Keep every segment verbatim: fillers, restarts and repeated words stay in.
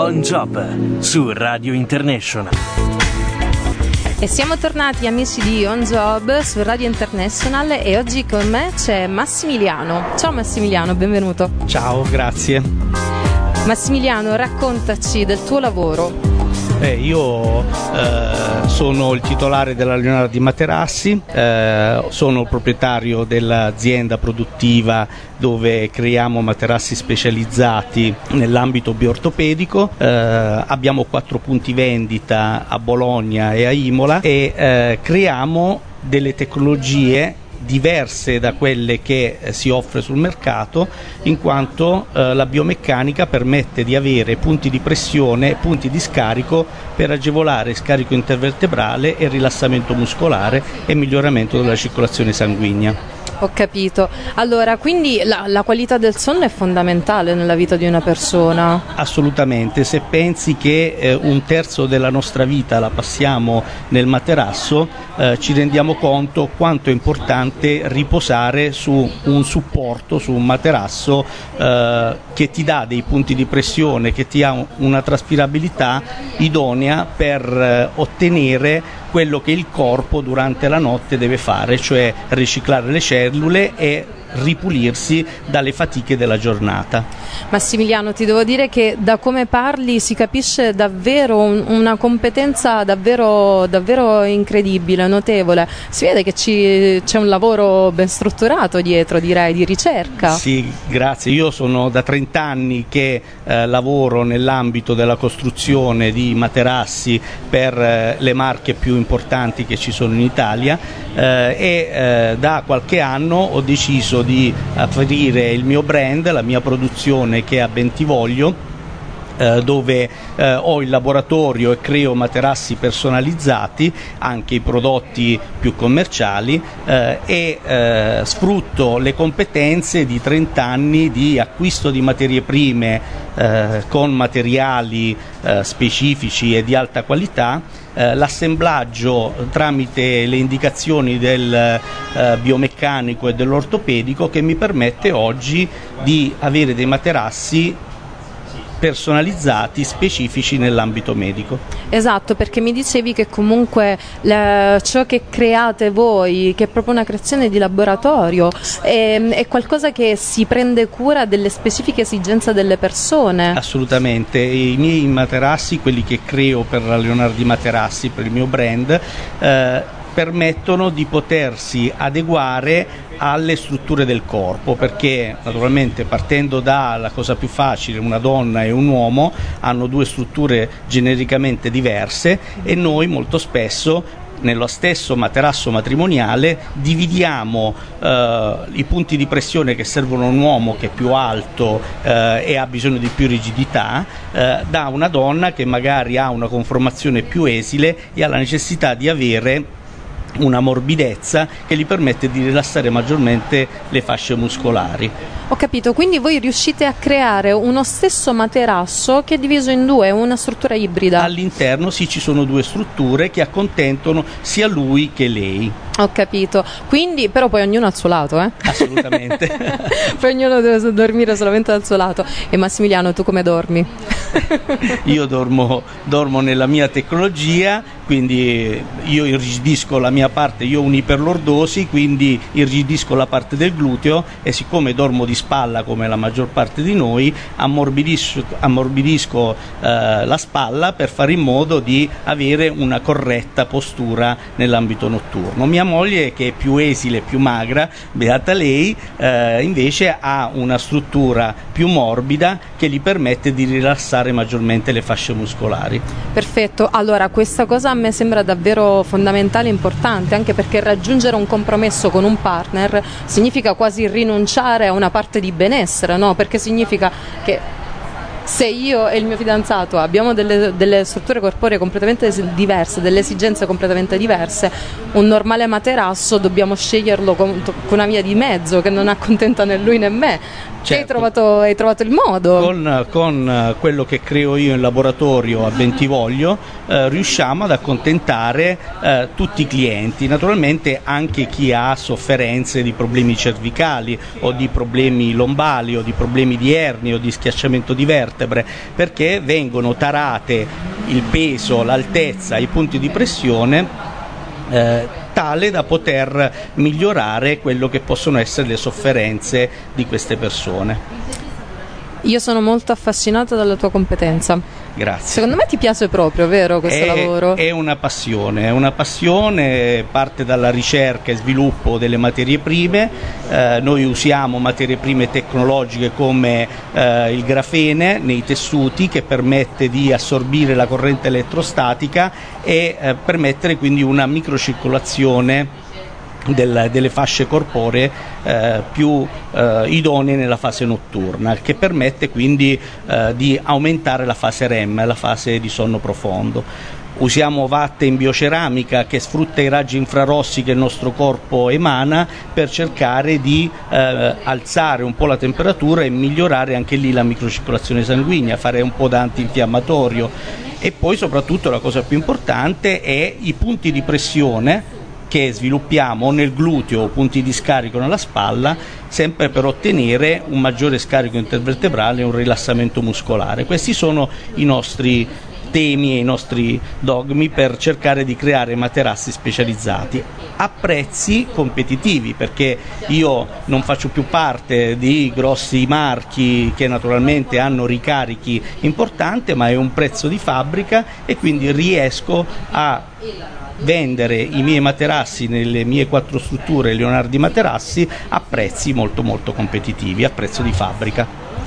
On Job su Radio International. E siamo tornati, amici di On Job su Radio International, e oggi con me c'è Massimiliano. Ciao Massimiliano, benvenuto. Ciao, grazie. Massimiliano, raccontaci del tuo lavoro. Eh, io eh, sono il titolare della Leonardi Materassi, eh, sono il proprietario dell'azienda produttiva dove creiamo materassi specializzati nell'ambito bioortopedico. Eh, abbiamo quattro punti vendita a Bologna e a Imola e eh, creiamo delle tecnologie diverse da quelle che eh, si offre sul mercato, in quanto eh, la biomeccanica permette di avere punti di pressione e punti di scarico per agevolare scarico intervertebrale e rilassamento muscolare e miglioramento della circolazione sanguigna. Ho capito. Allora, quindi la, la qualità del sonno è fondamentale nella vita di una persona? Assolutamente. Se pensi che eh, un terzo della nostra vita la passiamo nel materasso, eh, ci rendiamo conto quanto è importante riposare su un supporto, su un materasso eh, che ti dà dei punti di pressione, che ti ha una traspirabilità idonea per eh, ottenere quello che il corpo durante la notte deve fare, cioè riciclare le cellule e ripulirsi dalle fatiche della giornata. Massimiliano, ti devo dire che da come parli si capisce davvero un, una competenza davvero, davvero incredibile, notevole. Si vede che ci, c'è un lavoro ben strutturato dietro, direi, di ricerca. Sì, grazie. Io sono da trenta anni che eh, lavoro nell'ambito della costruzione di materassi per eh, le marche più importanti che ci sono in Italia eh, e eh, da qualche anno ho deciso di aprire il mio brand, la mia produzione che è a Bentivoglio, eh, dove eh, ho il laboratorio e creo materassi personalizzati, anche i prodotti più commerciali, eh, e eh, sfrutto le competenze di trenta anni di acquisto di materie prime eh, con materiali eh, specifici e di alta qualità, eh, l'assemblaggio tramite le indicazioni del eh, biomeccanico e dell'ortopedico, che mi permette oggi di avere dei materassi personalizzati, specifici nell'ambito medico. Esatto, perché mi dicevi che comunque la, ciò che create voi, che è proprio una creazione di laboratorio, è, è qualcosa che si prende cura delle specifiche esigenze delle persone. Assolutamente. I miei materassi, quelli che creo per la Leonardi Materassi, per il mio brand, eh, permettono di potersi adeguare alle strutture del corpo, perché naturalmente, partendo dalla cosa più facile, una donna e un uomo hanno due strutture genericamente diverse, e noi molto spesso nello stesso materasso matrimoniale dividiamo eh, i punti di pressione che servono a un uomo che è più alto eh, e ha bisogno di più rigidità, eh, da una donna che magari ha una conformazione più esile e ha la necessità di avere una morbidezza che gli permette di rilassare maggiormente le fasce muscolari. Ho capito, quindi voi riuscite a creare uno stesso materasso che è diviso in due, una struttura ibrida? All'interno sì, ci sono due strutture che accontentano sia lui che lei. Ho capito, quindi però poi ognuno al suo lato, eh? Assolutamente. Poi ognuno deve dormire solamente al suo lato. E Massimiliano, tu come dormi? Io dormo, dormo nella mia tecnologia, quindi io irrigidisco la mia parte, io ho un'iperlordosi, quindi irrigidisco la parte del gluteo, e siccome dormo di spalla come la maggior parte di noi, ammorbidisco, ammorbidisco eh, la spalla per fare in modo di avere una corretta postura nell'ambito notturno. Mia moglie, che è più esile, più magra, beata lei, eh, invece ha una struttura più morbida che gli permette di rilassare maggiormente le fasce muscolari. Perfetto, allora questa cosa a me sembra davvero fondamentale e importante, anche perché raggiungere un compromesso con un partner significa quasi rinunciare a una parte di benessere, no? Perché significa che se io e il mio fidanzato abbiamo delle, delle strutture corporee completamente diverse, delle esigenze completamente diverse, un normale materasso dobbiamo sceglierlo con, con una via di mezzo che non accontenta né lui né me. Certo. Hai trovato, hai trovato il modo. Con, con quello che creo io in laboratorio a Bentivoglio eh, riusciamo ad accontentare eh, tutti i clienti, naturalmente anche chi ha sofferenze di problemi cervicali o di problemi lombali o di problemi di ernie o di schiacciamento di vertebre. vertebre, perché vengono tarate il peso, l'altezza, i punti di pressione eh, tale da poter migliorare quello che possono essere le sofferenze di queste persone. Io sono molto affascinata dalla tua competenza. Grazie. Secondo me ti piace proprio, vero, questo è, lavoro? È una passione, è una passione, parte dalla ricerca e sviluppo delle materie prime. Eh, noi usiamo materie prime tecnologiche come eh, il grafene nei tessuti, che permette di assorbire la corrente elettrostatica e eh, permettere quindi una microcircolazione Del, delle fasce corporee eh, più eh, idonee nella fase notturna, che permette quindi eh, di aumentare la fase R E M, la fase di sonno profondo. Usiamo vatte in bioceramica che sfrutta i raggi infrarossi che il nostro corpo emana per cercare di eh, alzare un po' la temperatura e migliorare anche lì la microcircolazione sanguigna, fare un po' da antinfiammatorio. E poi soprattutto la cosa più importante è i punti di pressione che sviluppiamo nel gluteo, punti di scarico nella spalla, sempre per ottenere un maggiore scarico intervertebrale e un rilassamento muscolare. Questi sono i nostri temi e i nostri dogmi per cercare di creare materassi specializzati a prezzi competitivi, perché io non faccio più parte di grossi marchi che naturalmente hanno ricarichi importanti, ma è un prezzo di fabbrica e quindi riesco a vendere i miei materassi nelle mie quattro strutture Leonardi Materassi a prezzi molto molto competitivi, a prezzo di fabbrica.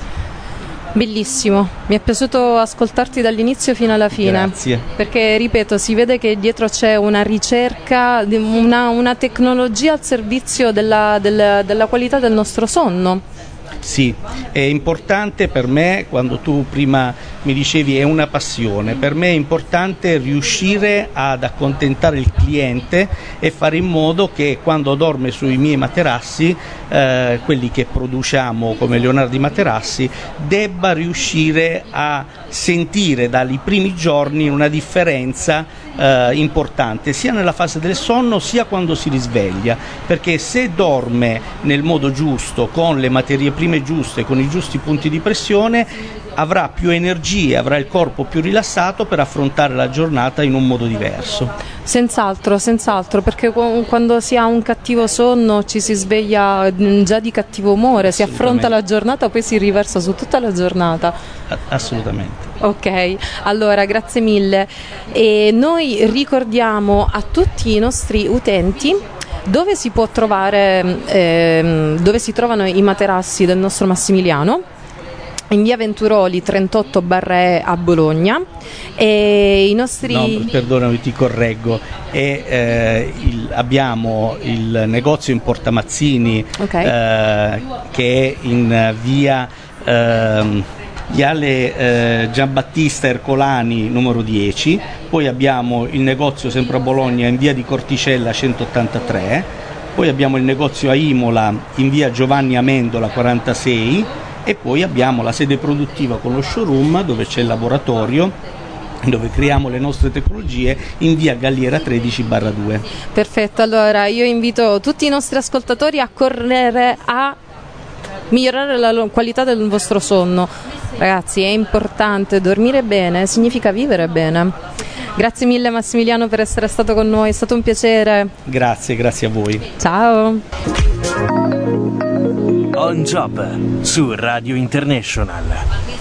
Bellissimo, mi è piaciuto ascoltarti dall'inizio fino alla fine. Grazie. Perché, ripeto, si vede che dietro c'è una ricerca, una, una tecnologia al servizio della, del, della qualità del nostro sonno. Sì, è importante per me, quando tu prima mi dicevi è una passione, per me è importante riuscire ad accontentare il cliente e fare in modo che quando dorme sui miei materassi, eh, quelli che produciamo come Leonardi Materassi, debba riuscire a sentire dai primi giorni una differenza eh, importante, sia nella fase del sonno sia quando si risveglia, perché se dorme nel modo giusto, con le materie prime giuste, con i giusti punti di pressione, avrà più energie, avrà il corpo più rilassato per affrontare la giornata in un modo diverso. Senz'altro, senz'altro, perché quando si ha un cattivo sonno ci si sveglia già di cattivo umore, si affronta la giornata, poi si riversa su tutta la giornata. Assolutamente. Ok, allora grazie mille. E noi ricordiamo a tutti i nostri utenti dove si può trovare, ehm, dove si trovano i materassi del nostro Massimiliano. In via Venturoli trentotto E a Bologna, e i nostri... No, perdonami, ti correggo, e, eh, il, abbiamo il negozio in Porta Mazzini, okay. eh, che è in via eh, Viale eh, Giambattista Ercolani numero dieci, poi abbiamo il negozio sempre a Bologna in via di Corticella centottantatré, poi abbiamo il negozio a Imola in via Giovanni Amendola quarantasei, e poi abbiamo la sede produttiva con lo showroom dove c'è il laboratorio dove creiamo le nostre tecnologie in via Galliera tredici barra due. Perfetto, allora io invito tutti i nostri ascoltatori a correre a migliorare la qualità del vostro sonno. Ragazzi, è importante, dormire bene significa vivere bene. Grazie mille Massimiliano per essere stato con noi, è stato un piacere. Grazie, grazie a voi. Ciao. On Job su Radio International.